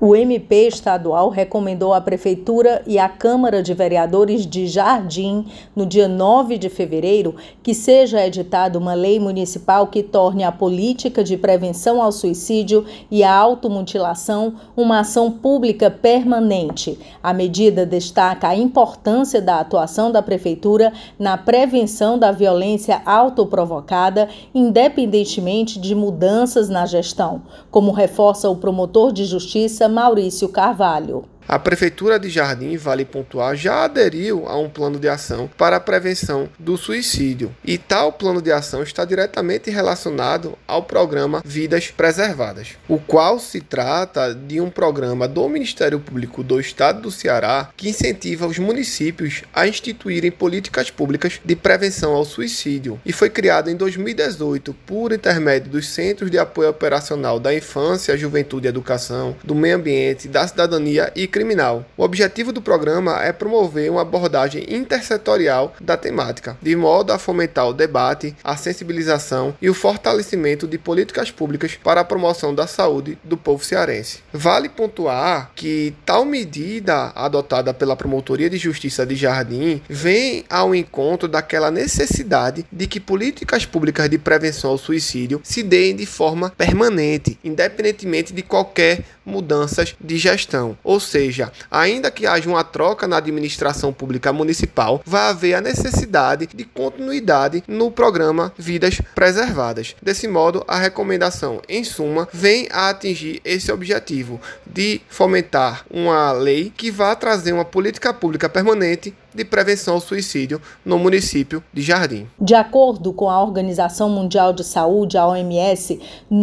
O MP estadual recomendou à Prefeitura e à Câmara de Vereadores de Jardim, no dia 9 de fevereiro, que seja editada uma lei municipal que torne a política de prevenção ao suicídio e à automutilação uma ação pública permanente. A medida destaca a importância da atuação da Prefeitura na prevenção da violência autoprovocada, independentemente de mudanças na gestão, como reforça o promotor de justiça Maurício Carvalho. A Prefeitura de Jardim, vale pontuar, já aderiu a um plano de ação para a prevenção do suicídio. E tal plano de ação está diretamente relacionado ao programa Vidas Preservadas, o qual se trata de um programa do Ministério Público do Estado do Ceará que incentiva os municípios a instituírem políticas públicas de prevenção ao suicídio. E foi criado em 2018 por intermédio dos Centros de Apoio Operacional da Infância, Juventude e Educação, do Meio Ambiente, da Cidadania e Criminal. O objetivo do programa é promover uma abordagem intersetorial da temática, de modo a fomentar o debate, a sensibilização e o fortalecimento de políticas públicas para a promoção da saúde do povo cearense. Vale pontuar que tal medida adotada pela Promotoria de Justiça de Jardim vem ao encontro daquela necessidade de que políticas públicas de prevenção ao suicídio se deem de forma permanente, independentemente de qualquer mudanças de gestão. Ou seja, ainda que haja uma troca na administração pública municipal, vai haver a necessidade de continuidade no programa Vidas Preservadas. Desse modo, a recomendação, em suma, vem a atingir esse objetivo de fomentar uma lei que vá trazer uma política pública permanente de prevenção ao suicídio no município de Jardim. De acordo com a Organização Mundial de Saúde, a OMS,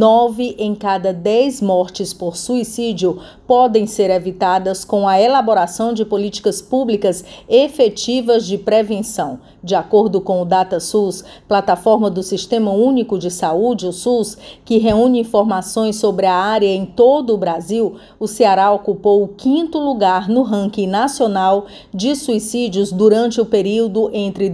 9 em cada 10 mortes por suicídio podem ser evitadas com a elaboração de políticas públicas efetivas de prevenção. De acordo com o DataSUS, plataforma do Sistema Único de Saúde, o SUS, que reúne informações sobre a área em todo o Brasil, o Ceará ocupou o 5º lugar no ranking nacional de suicídios durante o período entre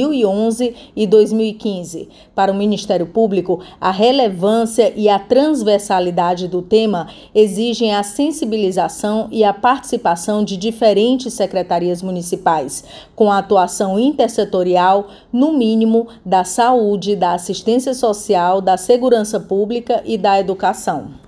2011 e 2015. Para o Ministério Público, a relevância e a transversalidade do tema exigem a sensibilização e a participação de diferentes secretarias municipais, com a atuação intersetorial, no mínimo, da saúde, da assistência social, da segurança pública e da educação.